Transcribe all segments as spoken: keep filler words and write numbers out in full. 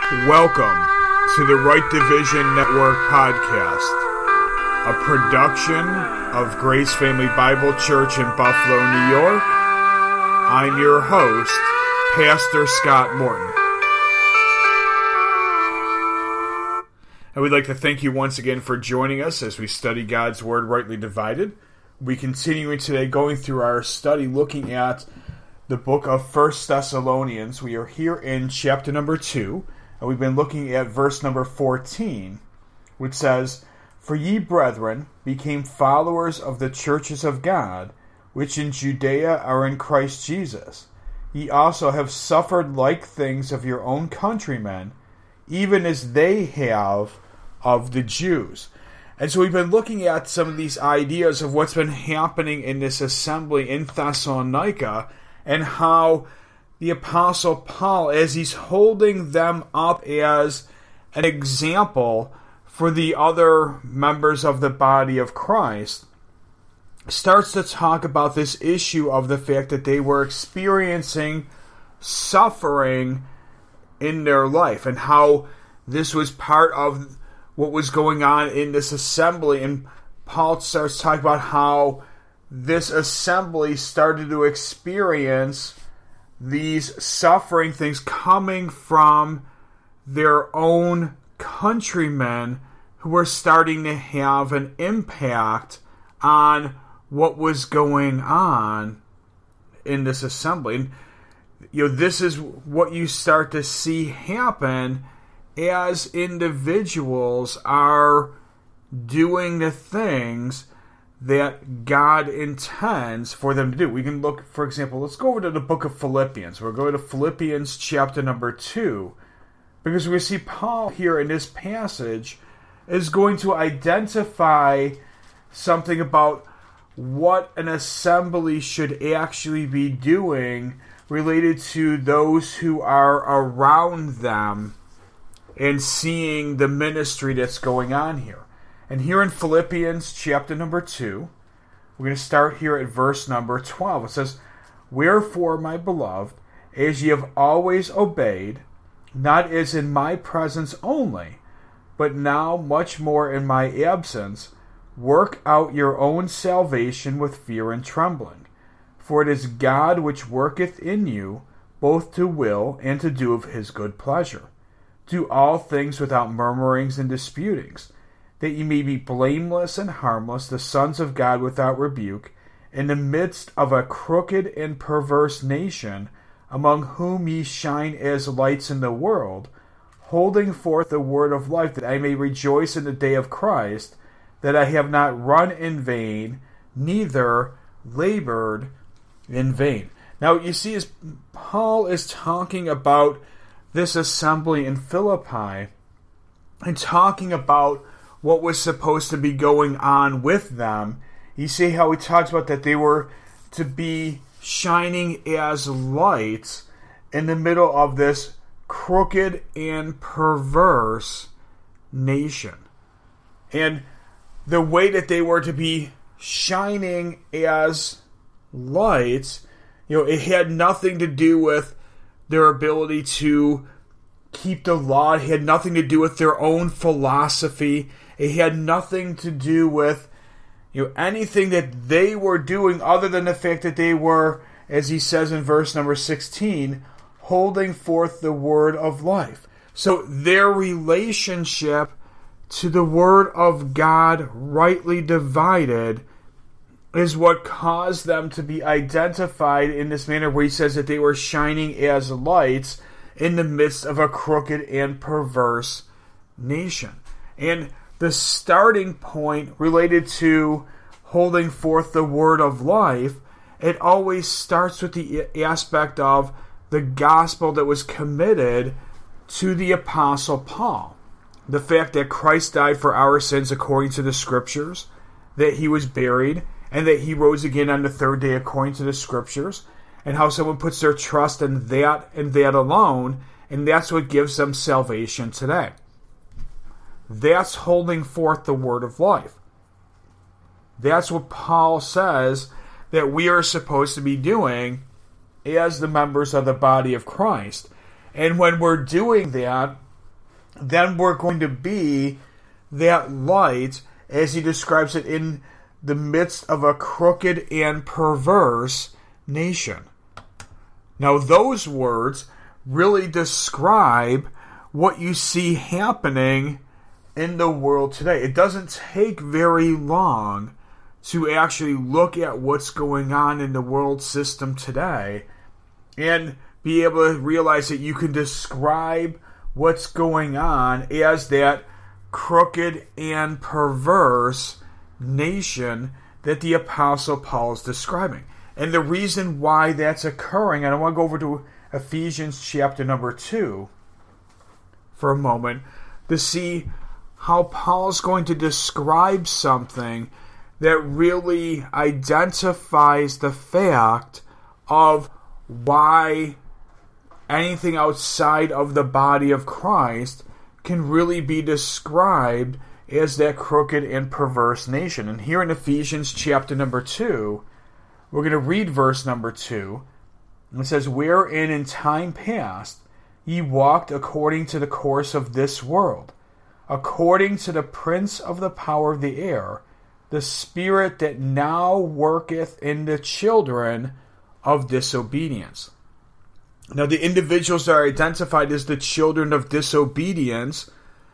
Welcome to the Right Division Network podcast, a production of Grace Family Bible Church in Buffalo, New York. I'm your host, Pastor Scott Morton. And we'd like to thank you once again for joining us as we study God's Word rightly divided. We continue today going through our study looking at the book of First Thessalonians. We are here in chapter number two. And we've been looking at verse number fourteen, which says, "For ye, brethren, became followers of the churches of God, which in Judea are in Christ Jesus. Ye also have suffered like things of your own countrymen, even as they have of the Jews." And so we've been looking at some of these ideas of what's been happening in this assembly in Thessalonica, and how the Apostle Paul, as he's holding them up as an example for the other members of the body of Christ, starts to talk about this issue of the fact that they were experiencing suffering in their life, and how this was part of what was going on in this assembly. And Paul starts talking about how this assembly started to experience these suffering things coming from their own countrymen who were starting to have an impact on what was going on in this assembly. And, you know, this is what you start to see happen as individuals are doing the things that God intends for them to do. We can look, for example, let's go over to the book of Philippians. We're going to Philippians chapter number two, because we see Paul here in this passage is going to identify something about what an assembly should actually be doing related to those who are around them and seeing the ministry that's going on here. And here in Philippians chapter number two, we're going to start here at verse number twelve. It says, "Wherefore, my beloved, as ye have always obeyed, not as in my presence only, but now much more in my absence, work out your own salvation with fear and trembling. For it is God which worketh in you, both to will and to do of his good pleasure. Do all things without murmurings and disputings, that ye may be blameless and harmless, the sons of God without rebuke, in the midst of a crooked and perverse nation, among whom ye shine as lights in the world, holding forth the word of life, that I may rejoice in the day of Christ, that I have not run in vain, neither labored in vain." Now, you see, as Paul is talking about this assembly in Philippi, and talking about what was supposed to be going on with them, you see how he talks about that they were to be shining as lights in the middle of this crooked and perverse nation. And the way that they were to be shining as lights, you know, it had nothing to do with their ability to keep the law. It had nothing to do with their own philosophy. It had nothing to do with, you know, anything that they were doing other than the fact that they were, as he says in verse number sixteen, holding forth the word of life. So their relationship to the word of God rightly divided is what caused them to be identified in this manner, where he says that they were shining as lights in the midst of a crooked and perverse nation. And the starting point related to holding forth the word of life, it always starts with the aspect of the gospel that was committed to the Apostle Paul. The fact that Christ died for our sins according to the Scriptures, that he was buried, and that he rose again on the third day according to the Scriptures, and how someone puts their trust in that and that alone, and that's what gives them salvation today. That's holding forth the word of life. That's what Paul says that we are supposed to be doing as the members of the body of Christ. And when we're doing that, then we're going to be that light, as he describes it, in the midst of a crooked and perverse nation. Now, those words really describe what you see happening in the world today. It doesn't take very long to actually look at what's going on in the world system today and be able to realize that you can describe what's going on as that crooked and perverse nation that the Apostle Paul is describing. And the reason why that's occurring, and I want to go over to Ephesians chapter number two for a moment to see how Paul's going to describe something that really identifies the fact of why anything outside of the body of Christ can really be described as that crooked and perverse nation. And here in Ephesians chapter number two, we're going to read verse number two. And it says, "Wherein in time past ye walked according to the course of this world, according to the prince of the power of the air, the spirit that now worketh in the children of disobedience." Now, the individuals that are identified as the children of disobedience,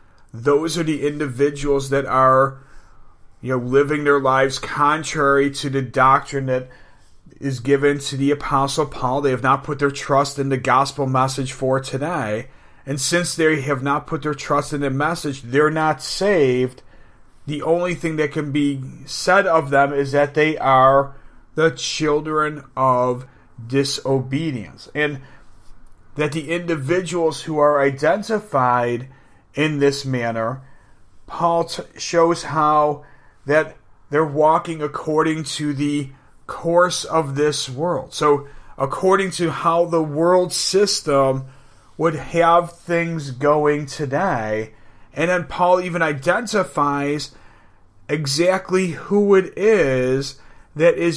those are the individuals that are, you know, living their lives contrary to the doctrine that is given to the Apostle Paul. They have not put their trust in the gospel message for today. And since they have not put their trust in the message, they're not saved. The only thing that can be said of them is that they are the children of disobedience. And that the individuals who are identified in this manner, Paul t- shows how that they're walking according to the course of this world. So according to how the world system would have things going today. And then Paul even identifies exactly who it is that is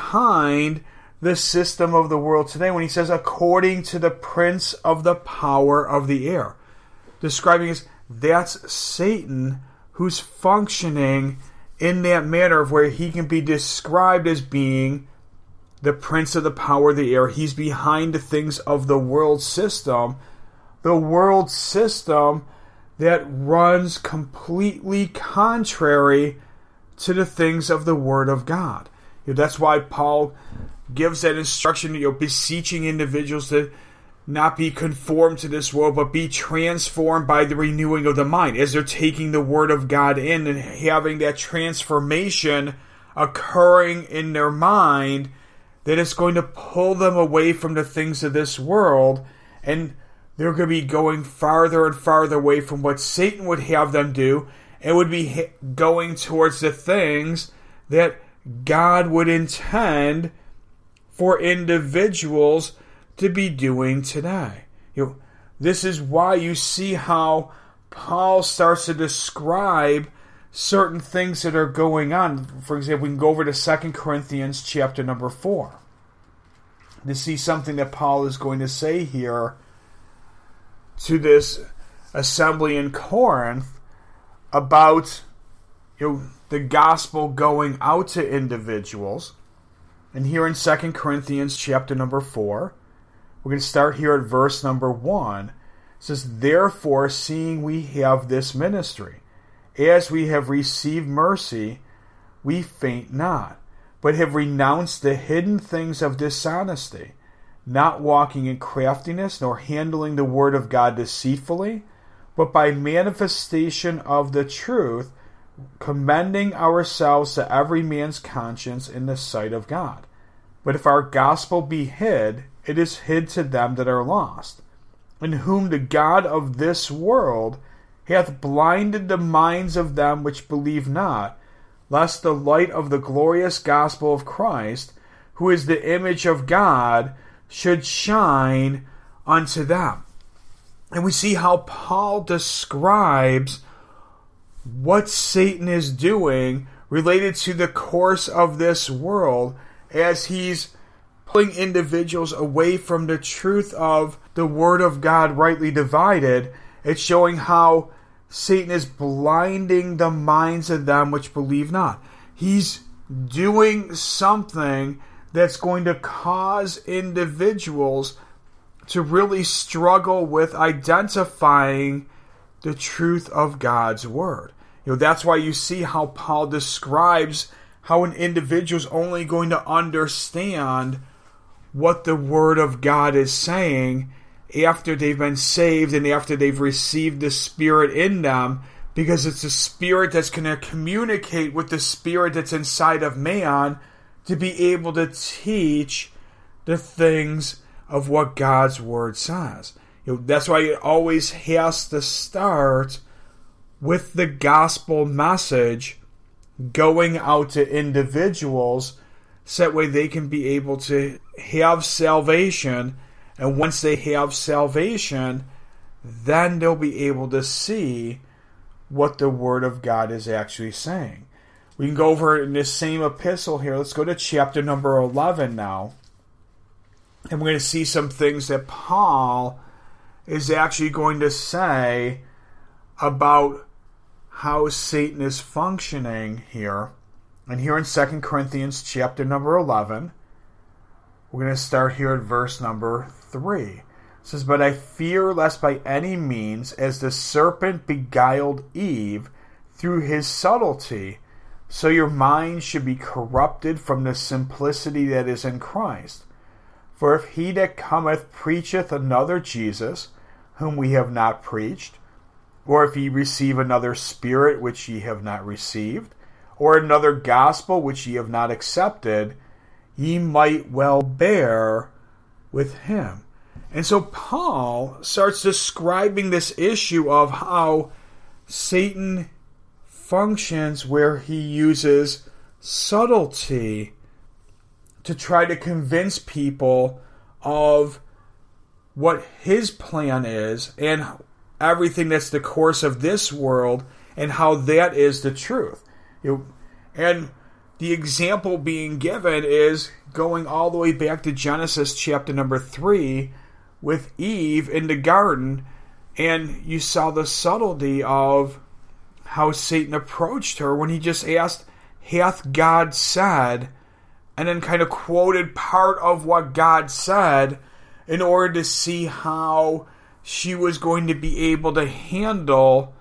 behind the system of the world today when he says, according to the prince of the power of the air. Describing as that's Satan who's functioning in that manner of where he can be described as being the prince of the power of the air. He's behind the things of the world system. The world system that runs completely contrary to the things of the Word of God. You know, that's why Paul gives that instruction, you know, beseeching individuals to not be conformed to this world, but be transformed by the renewing of the mind, as they're taking the Word of God in and having that transformation occurring in their mind that is going to pull them away from the things of this world, and they're going to be going farther and farther away from what Satan would have them do, and would be going towards the things that God would intend for individuals to be doing today. You know, this is why you see how Paul starts to describe certain things that are going on. For example, we can go over to Second Corinthians chapter number four to see something that Paul is going to say here to this assembly in Corinth about, you know, the gospel going out to individuals. And here in Second Corinthians chapter number four, we're going to start here at verse number one. It says, "Therefore, seeing we have this ministry, as we have received mercy, we faint not, but have renounced the hidden things of dishonesty, not walking in craftiness, nor handling the word of God deceitfully, but by manifestation of the truth, commending ourselves to every man's conscience in the sight of God. But if our gospel be hid, it is hid to them that are lost, in whom the God of this world hath blinded the minds of them which believe not, lest the light of the glorious gospel of Christ, who is the image of God, should shine unto them." And we see how Paul describes what Satan is doing related to the course of this world as he's pulling individuals away from the truth of the Word of God rightly divided, It's showing how Satan is blinding the minds of them which believe not. He's doing something that's going to cause individuals to really struggle with identifying the truth of God's Word. You know, that's why you see how Paul describes how an individual is only going to understand what the Word of God is saying after they've been saved and after they've received the Spirit in them, because it's the Spirit that's going to communicate with the Spirit that's inside of man to be able to teach the things of what God's Word says. You know, that's why it always has to start with the gospel message going out to individuals so that way they can be able to have salvation. And once they have salvation, then they'll be able to see what the Word of God is actually saying. We can go over in this same epistle here. Let's go to chapter number eleven now. And we're going to see some things that Paul is actually going to say about how Satan is functioning here. And here in Second Corinthians chapter number eleven, we're going to start here at verse number three. It says, "But I fear lest by any means, as the serpent beguiled Eve through his subtlety, so your mind should be corrupted from the simplicity that is in Christ. For if he that cometh preacheth another Jesus, whom we have not preached, or if ye receive another spirit which ye have not received, or another gospel which ye have not accepted, ye might well bear with him." And so Paul starts describing this issue of how Satan functions, where he uses subtlety to try to convince people of what his plan is and everything that's the course of this world and how that is the truth. You know, and the example being given is going all the way back to Genesis chapter number three with Eve in the garden, and you saw the subtlety of how Satan approached her when he just asked, "Hath God said?" and then kind of quoted part of what God said in order to see how she was going to be able to handle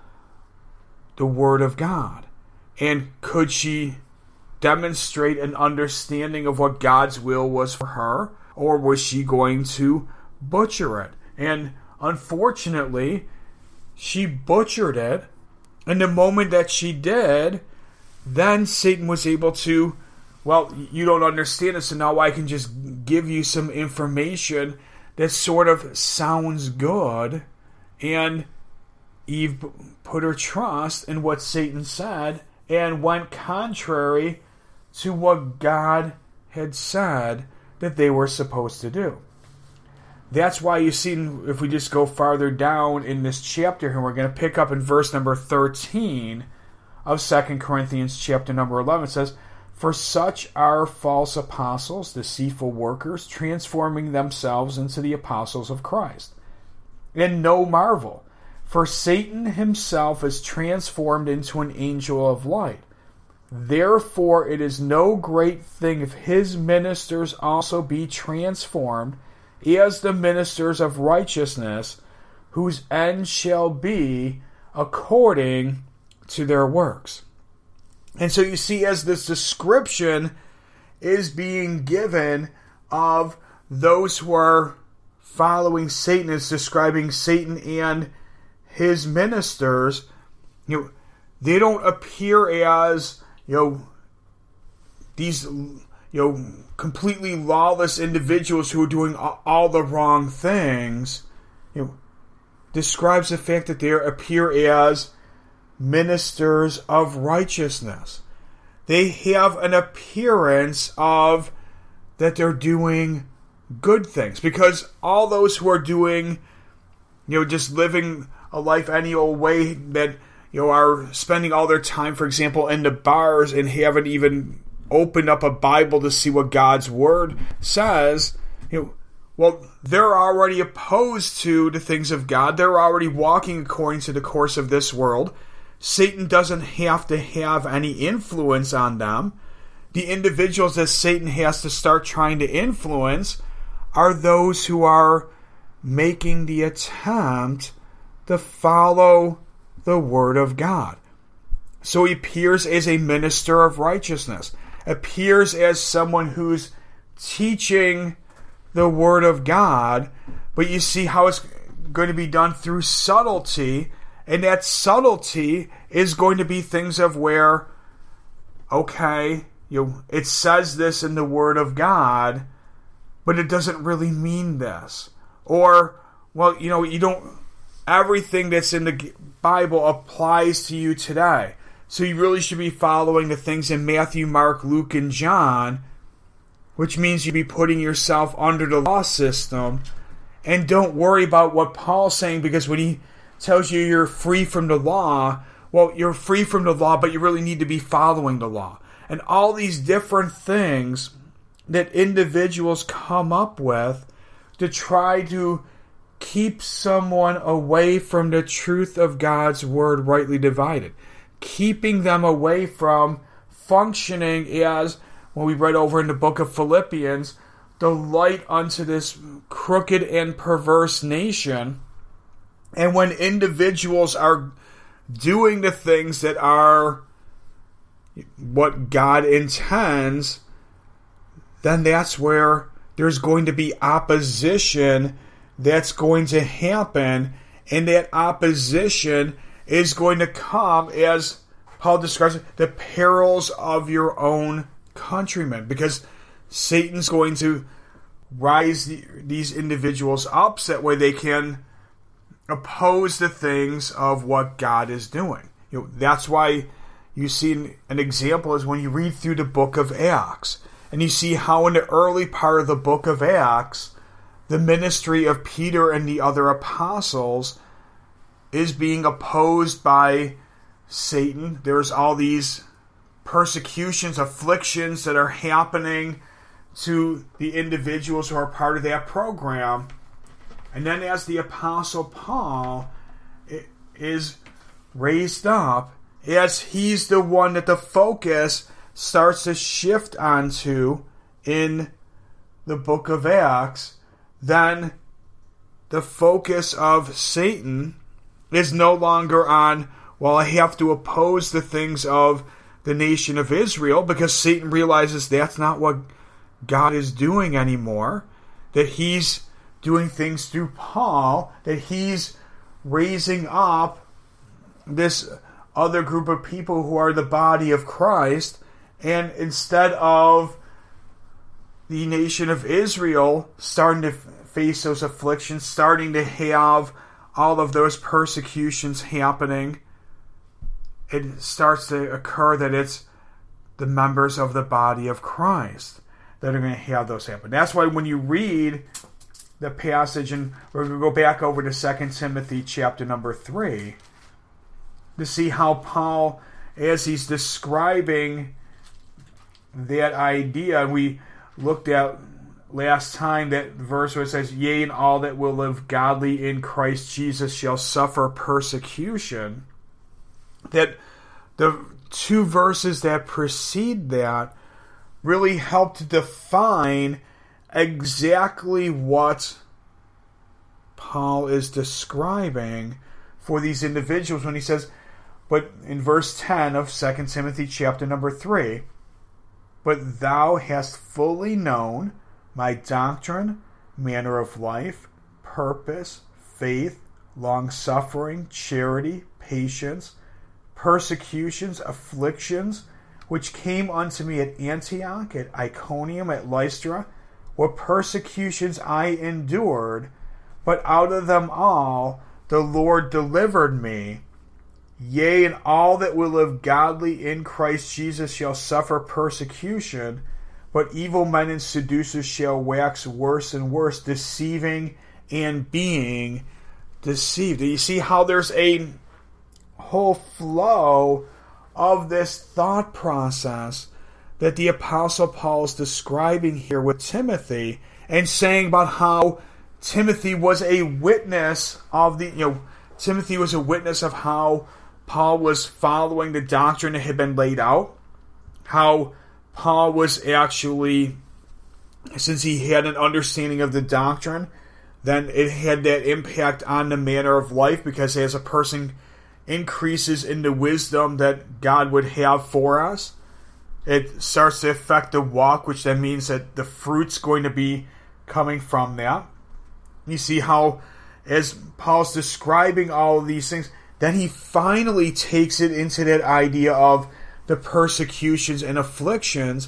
the Word of God. And could she demonstrate an understanding of what God's will was for her, or was she going to butcher it? And unfortunately, she butchered it. And the moment that she did, then Satan was able to, well, you don't understand it, so now I can just give you some information that sort of sounds good. And Eve put her trust in what Satan said and went contrary to what God had said that they were supposed to do. That's why you see, if we just go farther down in this chapter here, we're going to pick up in verse number thirteen of Second Corinthians chapter number eleven. It says, "For such are false apostles, deceitful workers, transforming themselves into the apostles of Christ. And no marvel, for Satan himself is transformed into an angel of light. Therefore it is no great thing if his ministers also be transformed as the ministers of righteousness, whose end shall be according to their works." And so you see, as this description is being given of those who are following Satan, it's describing Satan and his ministers. You know, they don't appear as, you know, these, you know, completely lawless individuals who are doing all the wrong things. You know, describes the fact that they appear as ministers of righteousness. They have an appearance of that they're doing good things, because all those who are doing, you know, just living a life any old way, that, you know, are spending all their time, for example, in the bars and haven't even opened up a Bible to see what God's Word says, you know, well, they're already opposed to the things of God. They're already walking according to the course of this world. Satan doesn't have to have any influence on them. The individuals that Satan has to start trying to influence are those who are making the attempt to follow the Word of God. So he appears as a minister of righteousness, appears as someone who's teaching the Word of God, but you see how it's going to be done through subtlety, and that subtlety is going to be things of where, okay, you know, it says this in the Word of God, but it doesn't really mean this. Or, well, you know, you don't, everything that's in the Bible applies to you today. So you really should be following the things in Matthew, Mark, Luke, and John, which means you'd be putting yourself under the law system. And don't worry about what Paul's saying, because when he tells you you're free from the law, well, you're free from the law, but you really need to be following the law. And all these different things that individuals come up with to try to keep someone away from the truth of God's Word rightly divided. Keeping them away from functioning as, what we read over in the book of Philippians, the light unto this crooked and perverse nation. And when individuals are doing the things that are what God intends, then that's where there's going to be opposition that's going to happen, and that opposition is going to come, as Paul describes it, the perils of your own countrymen, because Satan's going to rise the, these individuals up so that way they can oppose the things of what God is doing. You know, that's why you see an, an example is when you read through the book of Acts, and you see how in the early part of the book of Acts, the ministry of Peter and the other apostles is being opposed by Satan. There's all these persecutions, afflictions that are happening to the individuals who are part of that program. And then as the Apostle Paul is raised up, as he's the one that the focus starts to shift onto in the book of Acts, then the focus of Satan is no longer on, well, I have to oppose the things of the nation of Israel, because Satan realizes that's not what God is doing anymore, that he's doing things through Paul, that he's raising up this other group of people who are the body of Christ, and instead of the nation of Israel starting to face those afflictions, starting to have all of those persecutions happening, it starts to occur that it's the members of the body of Christ that are going to have those happen. That's why when you read the passage, and we're going to go back over to Second Timothy chapter number three, to see how Paul, as he's describing that idea, we looked at last time that verse where it says, yea, and all that will live godly in Christ Jesus shall suffer persecution, that the two verses that precede that really help to define exactly what Paul is describing for these individuals when he says, but in verse ten of Second Timothy chapter number three, but thou hast fully known my doctrine, manner of life, purpose, faith, long-suffering, charity, patience, persecutions, afflictions, which came unto me at Antioch, at Iconium, at Lystra, what persecutions I endured, but out of them all the Lord delivered me. Yea, and all that will live godly in Christ Jesus shall suffer persecution, but evil men and seducers shall wax worse and worse, deceiving and being deceived. Do you see how there's a whole flow of this thought process that the Apostle Paul is describing here with Timothy, and saying about how Timothy was a witness of the, you know, Timothy was a witness of how Paul was following the doctrine that had been laid out, how Paul was actually, since he had an understanding of the doctrine, then it had that impact on the manner of life, because as a person increases in the wisdom that God would have for us, it starts to affect the walk, which then means that the fruit's going to be coming from that. You see how, as Paul's describing all of these things, then he finally takes it into that idea of the persecutions and afflictions,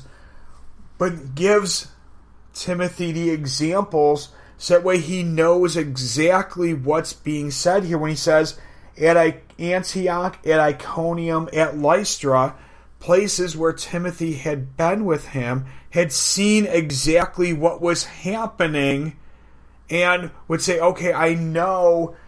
but gives Timothy the examples so that way he knows exactly what's being said here when he says, at Antioch, at Iconium, at Lystra, places where Timothy had been with him, had seen exactly what was happening, and would say, okay, I know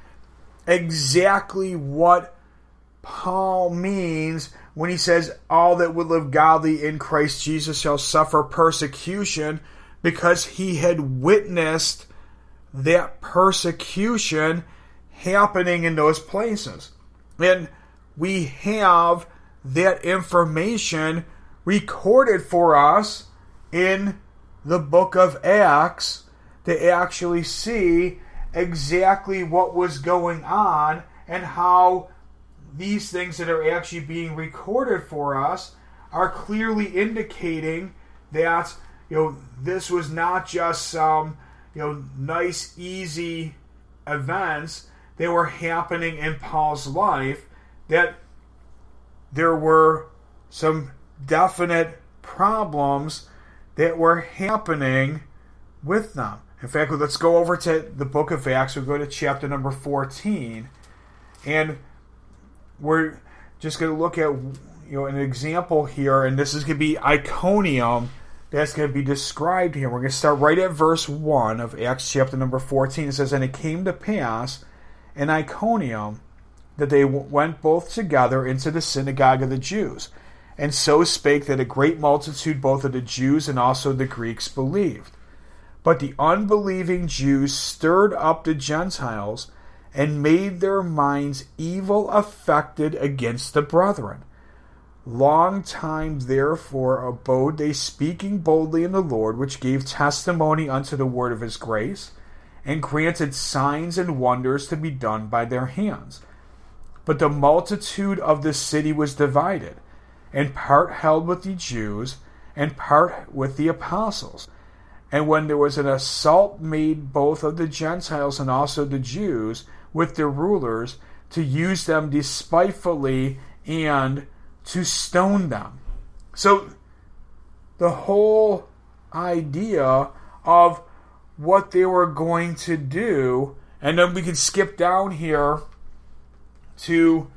exactly what Paul means when he says, all that would live godly in Christ Jesus shall suffer persecution, because he had witnessed that persecution happening in those places. And we have that information recorded for us in the book of Acts to actually see exactly what was going on and how these things that are actually being recorded for us are clearly indicating that, you know, this was not just some, you know, nice, easy events that were happening in Paul's life, that there were some definite problems that were happening with them. In fact, let's go over to the book of Acts. We'll go to chapter number fourteen, and we're just going to look at, you know, an example here, and this is going to be Iconium that's going to be described here. We're going to start right at verse one of Acts chapter number fourteen. It says, and it came to pass in Iconium that they went both together into the synagogue of the Jews, and so spake that a great multitude both of the Jews and also the Greeks believed. But the unbelieving Jews stirred up the Gentiles, and made their minds evil affected against the brethren. Long time therefore abode they, speaking boldly in the Lord, which gave testimony unto the word of his grace, and granted signs and wonders to be done by their hands. But the multitude of the city was divided, and part held with the Jews, and part with the apostles. And when there was an assault made both of the Gentiles and also the Jews with the rulers, to use them despitefully and to stone them. So the whole idea of what they were going to do, and then we can skip down here to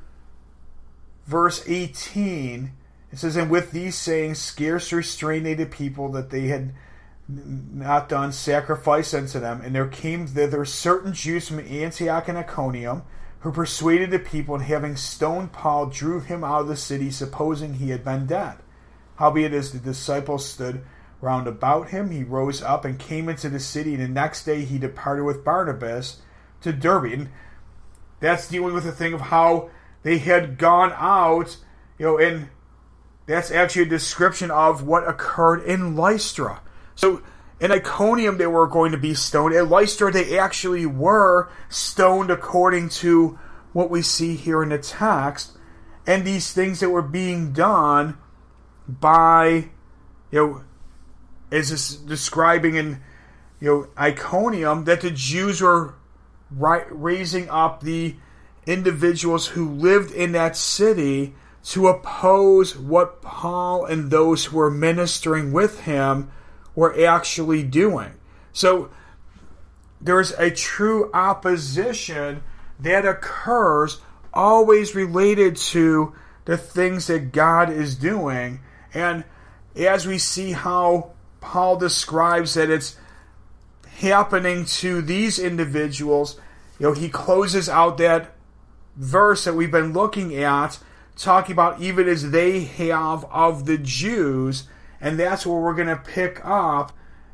verse eighteen. It says, and with these sayings scarce restrained they the people, that they had not done sacrifice unto them. And there came thither certain Jews from Antioch and Iconium, who persuaded the people, and having stoned Paul, drew him out of the city, supposing he had been dead. Howbeit, as the disciples stood round about him, he rose up and came into the city, and the next day he departed with Barnabas to Derbe. And that's dealing with the thing of how they had gone out, you know, and that's actually a description of what occurred in Lystra. So in Iconium they were going to be stoned. At Lystra they actually were stoned according to what we see here in the text. And these things that were being done by, you know, as it's describing in, you know, Iconium, that the Jews were right, raising up the individuals who lived in that city to oppose what Paul and those who were ministering with him were actually doing. So there's a true opposition that occurs, always related to the things that God is doing. And as we see how Paul describes that it's happening to these individuals, you know, he closes out that verse that we've been looking at, talking about even as they have of the Jews. And that's where we're going to pick up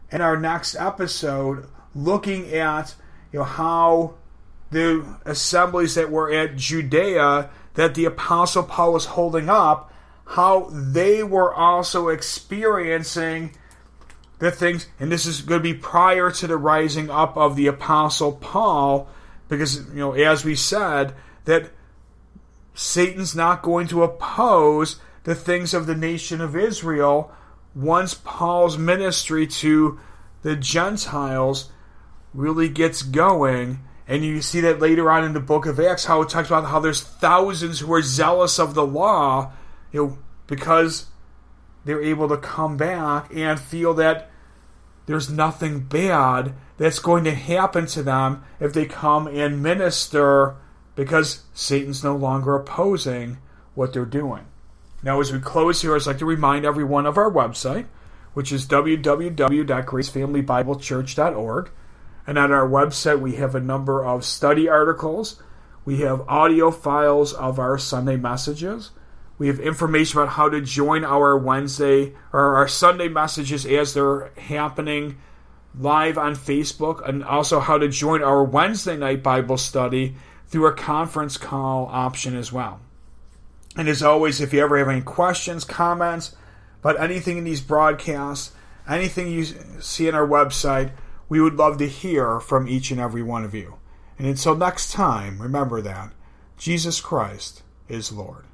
in our next episode, looking at you know how the assemblies that were at Judea that the Apostle Paul was holding up, how they were also experiencing the things, and this is going to be prior to the rising up of the Apostle Paul, because, you know, as we said, that Satan's not going to oppose the things of the nation of Israel once Paul's ministry to the Gentiles really gets going. And you see that later on in the book of Acts, how it talks about how there's thousands who are zealous of the law, you know, because they're able to come back and feel that there's nothing bad that's going to happen to them if they come and minister, because Satan's no longer opposing what they're doing. Now, as we close here, I'd like to remind everyone of our website, which is w w w dot grace family bible church dot org. And on our website, we have a number of study articles. We have audio files of our Sunday messages. We have information about how to join our Wednesday or our Sunday messages as they're happening live on Facebook, and also how to join our Wednesday night Bible study through a conference call option as well. And as always, if you ever have any questions, comments about anything in these broadcasts, anything you see on our website, we would love to hear from each and every one of you. And until next time, remember that Jesus Christ is Lord.